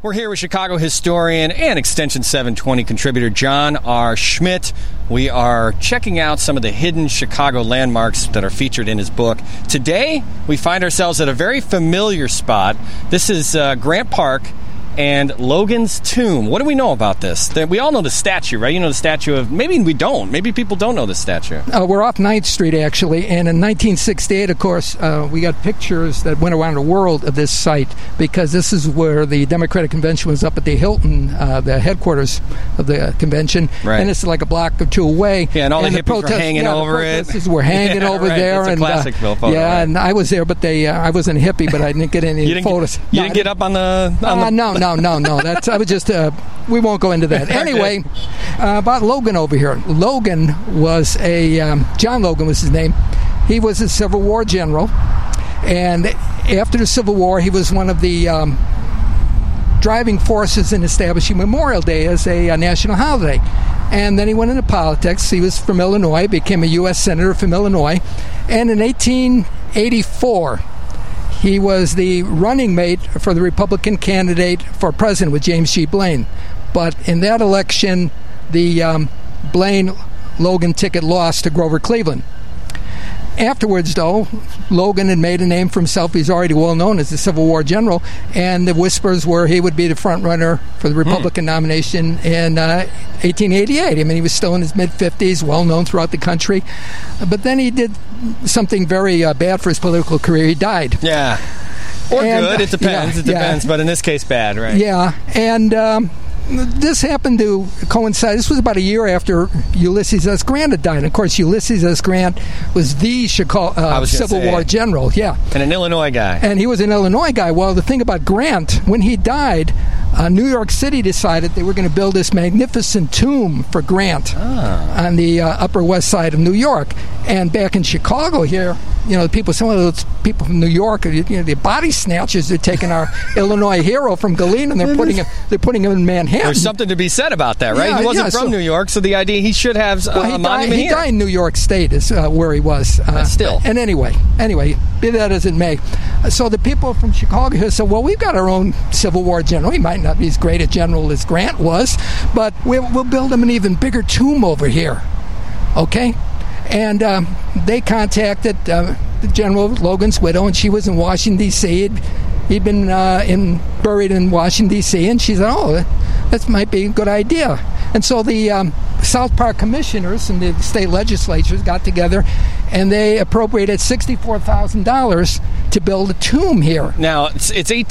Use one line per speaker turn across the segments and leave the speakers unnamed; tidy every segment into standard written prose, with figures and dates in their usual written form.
We're here with Chicago historian and Extension 720 contributor John R. Schmidt. We are checking out some of the hidden Chicago landmarks that are featured in his book. Today, we find ourselves at a very familiar spot. This is Grant Park and Logan's Tomb. What do we know about this? We all know the statue, right? You know the statue of... Maybe we don't. Maybe people don't know the statue.
We're off 9th Street, actually. And in 1968, of course, we got pictures that went around the world of this site because this is where the Democratic Convention was up at the Hilton, the headquarters of the convention.
Right.
And it's like a block or two away.
Yeah, and all the hippies were hanging over it.
The protesters were hanging over
right.
there.
It's a classic photo.
Yeah,
right?
and I was there, but I wasn't a hippie, but I didn't get any photos.
You didn't get up on the...
No. That's I was just. We won't go into that. Anyway, about Logan over here. Logan was John Logan was his name. He was a Civil War general, and after the Civil War, he was one of the driving forces in establishing Memorial Day as a national holiday. And then he went into politics. He was from Illinois, became a U.S. Senator from Illinois, and in 1884. He was the running mate for the Republican candidate for president with James G. Blaine. But in that election, the Blaine-Logan ticket lost to Grover Cleveland. Afterwards, though, Logan had made a name for himself. He's already well known as a Civil War general, and the whispers were he would be the front runner for the Republican nomination in 1888. I mean, he was still in his mid-50s, well known throughout the country. But then he did something very bad for his political career. He died.
Yeah. Or good. It depends. It depends. But in this case, bad, right?
Yeah. And this happened to coincide. This was about a year after Ulysses S. Grant had died. And of course, Ulysses S. Grant was the Chicago Civil War general. Yeah.
And an Illinois guy.
And he was an Illinois guy. Well, the thing about Grant, when he died, New York City decided they were going to build this magnificent tomb for Grant on the Upper West Side of New York. And back in Chicago here, you know, some of those people from New York, you know, the body snatchers, they're taking our Illinois hero from Galena and they're putting him in Manhattan.
There's something to be said about that, right? He wasn't from New York, so the idea he should have a monument here.
He died in New York State is where he was.
Still.
And anyway, be that as it may. So the people from Chicago here said, well, we've got our own Civil War general. He might not be as great a general as Grant was, but we'll build him an even bigger tomb over here. Okay? And they contacted General Logan's widow, and she was in Washington, D.C. He'd been buried in Washington, D.C., and she said, that might be a good idea. And so the South Park commissioners and the state legislatures got together, and they appropriated $64,000 to build a tomb here.
Now, it's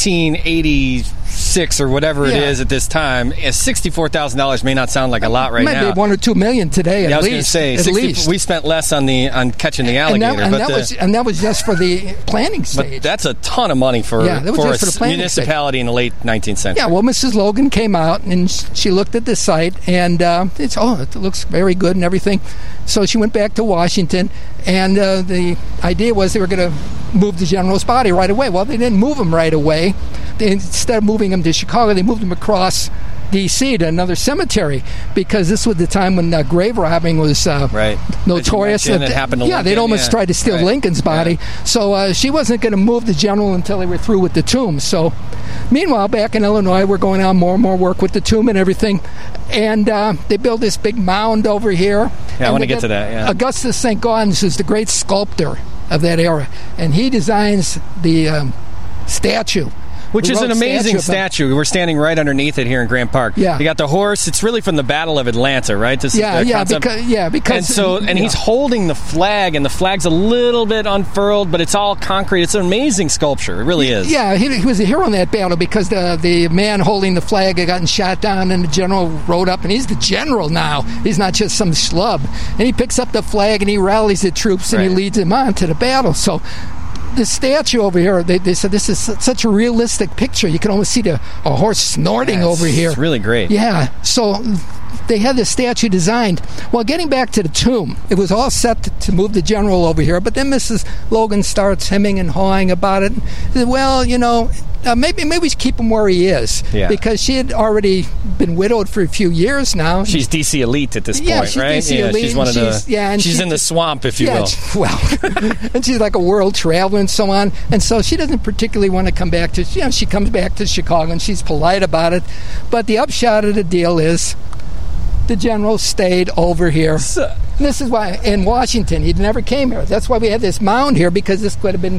1886 or whatever it is at this time. $64,000 may not sound like a lot right now.
Maybe $1 or $2 million today,
I was going to say, we spent less on catching the alligator.
And that was just for the planning stage.
But that's a ton of money for a municipality in the late 19th century.
Yeah, well, Mrs. Logan came out, and she looked at the site, and it looks very good and everything. So she went back to Washington, and the idea was they were going to move the general's body right away. Well, they didn't move him right away. Instead of moving him to Chicago, they moved him across D.C. to another cemetery, because this was the time when grave robbing was notorious.
It happened to Lincoln.
They'd almost tried to steal Lincoln's body. Yeah. So she wasn't going to move the general until they were through with the tomb. So meanwhile, back in Illinois, we're going on more and more work with the tomb and everything. And they built this big mound over here.
Yeah, I want to get to that, yeah.
Augustus St. Gaudens is the great sculptor of that era, and he designs the statue.
Which is an amazing statue. We're standing right underneath it here in Grant Park.
Yeah.
You got the horse. It's really from the Battle of Atlanta, right? This
because
he's holding the flag, and the flag's a little bit unfurled, but it's all concrete. It's an amazing sculpture. It really is.
Yeah, he was a hero in that battle, because the man holding the flag had gotten shot down, and the general rode up, and he's the general now. He's not just some schlub. And he picks up the flag, and he rallies the troops, and he leads them on to the battle. So the statue over here, they said this is such a realistic picture. You can almost see a horse snorting over here.
It's really great.
Yeah. So they had this statue designed. Well, getting back to the tomb, it was all set to move the general over here, but then Mrs. Logan starts hemming and hawing about it. Well, maybe we should keep him where he is, because she had already been widowed for a few years now.
She's DC elite at this point,
she's
right?
DC elite.
She's one of the. She's in the swamp, if you will.
Well, and she's like a world traveler and so on, and so she doesn't particularly want to come back to. She comes back to Chicago and she's polite about it, but the upshot of the deal is the general stayed over here. This is why in Washington he never came here. That's why we had this mound here, because this could have been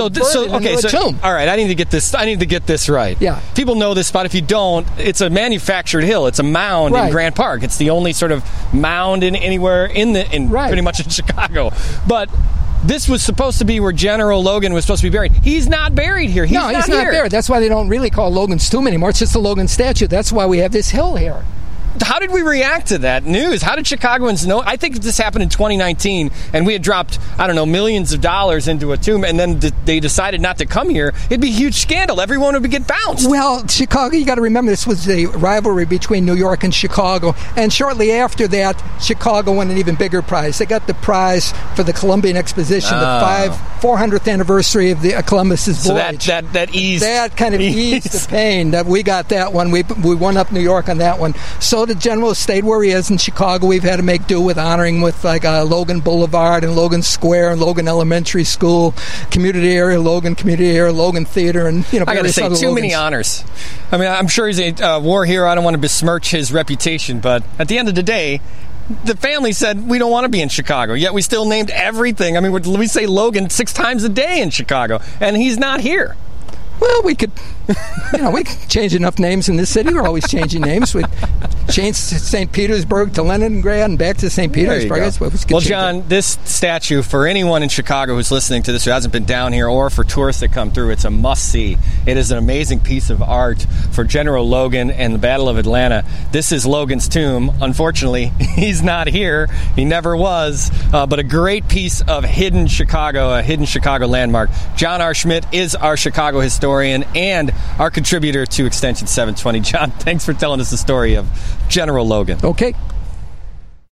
a tomb.
All right, I need to get this right.
Yeah,
people know this spot. If you don't, it's a manufactured hill. It's a mound in Grant Park. It's the only sort of mound anywhere pretty much in Chicago. But this was supposed to be where General Logan was supposed to be buried. He's not buried here. He's not
buried. That's why they don't really call Logan's tomb anymore. It's just a Logan statue. That's why we have this hill here.
How did we react to that news? How did Chicagoans know? I think this happened in 2019, and we had dropped, millions of dollars into a tomb, and then they decided not to come here. It'd be a huge scandal. Everyone would get bounced.
Well, Chicago, you got to remember, this was the rivalry between New York and Chicago, and shortly after that, Chicago won an even bigger prize. They got the prize for the Columbian Exposition, the 400th anniversary of Columbus's voyage.
So that eased.
That kind of eased the pain. That we got that one. We won up New York on that one. So the general stayed where he is in Chicago. We've had to make do with honoring with Logan Boulevard and Logan Square and Logan Elementary School, Community Area, Logan Theater, and
I got to say, too many honors. I mean, I'm sure he's a war hero. I don't want to besmirch his reputation, but at the end of the day, the family said we don't want to be in Chicago, yet we still named everything. I mean, we say Logan 6 times a day in Chicago, and he's not here.
Well, we could, we could change enough names in this city. We're always changing names. We changed St. Petersburg to Leningrad and back to St. Petersburg.
Well, John, this statue, for anyone in Chicago who's listening to this who hasn't been down here, or for tourists that come through, it's a must-see. It is an amazing piece of art for General Logan and the Battle of Atlanta. This is Logan's tomb. Unfortunately, he's not here. He never was. But a great piece of hidden Chicago, a hidden Chicago landmark. John R. Schmidt is our Chicago historian and our contributor to Extension 720. John, thanks for telling us the story of General Logan.
Okay.